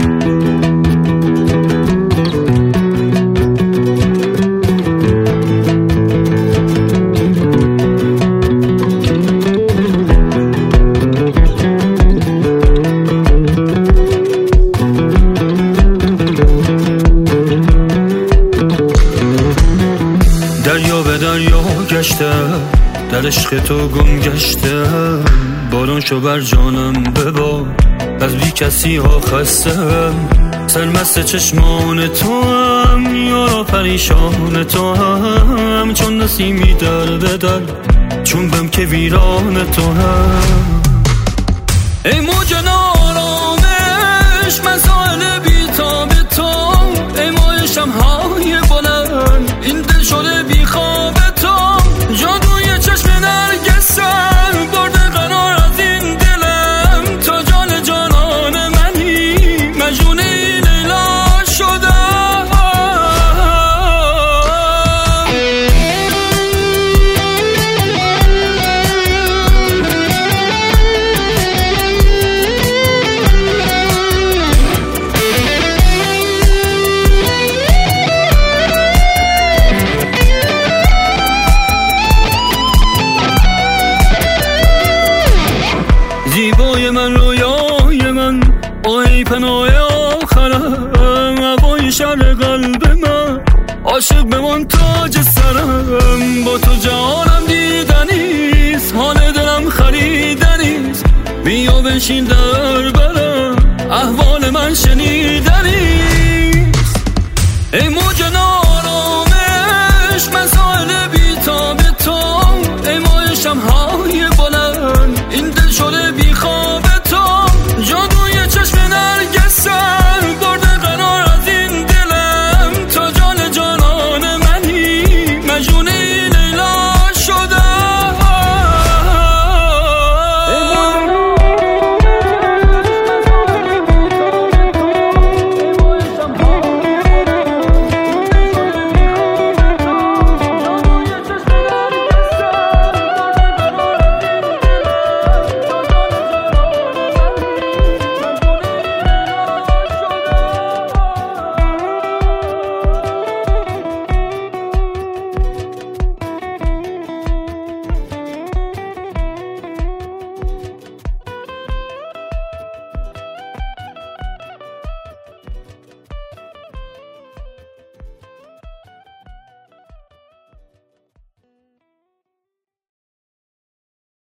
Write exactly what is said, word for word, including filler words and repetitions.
دریا به دریا گشته، در عشق تو گم گشته، بارون شو بر جانم ببار، از بی کسی ها خستم، سرمست چشمان تو هم، یارا پریشان تو هم، چون نسیمی در به در، چون بم که ویران تو هم. ای موج نارامش، من ساحل بی تاب تو، ای ماه شمهای بلند، این دل شده بی خواب تو، جادوی چشم نرگسم برده قرار از این دلم، تا جان جانان منی، مجنون این لیلا شدم. زیبای من، رویای من، ای پناه آخرم، هوای شهر قلب من، عاشق بمان تاج سرم، با تو جانم دیدنیست، حال دلم خریدنیست، بیا بنشین در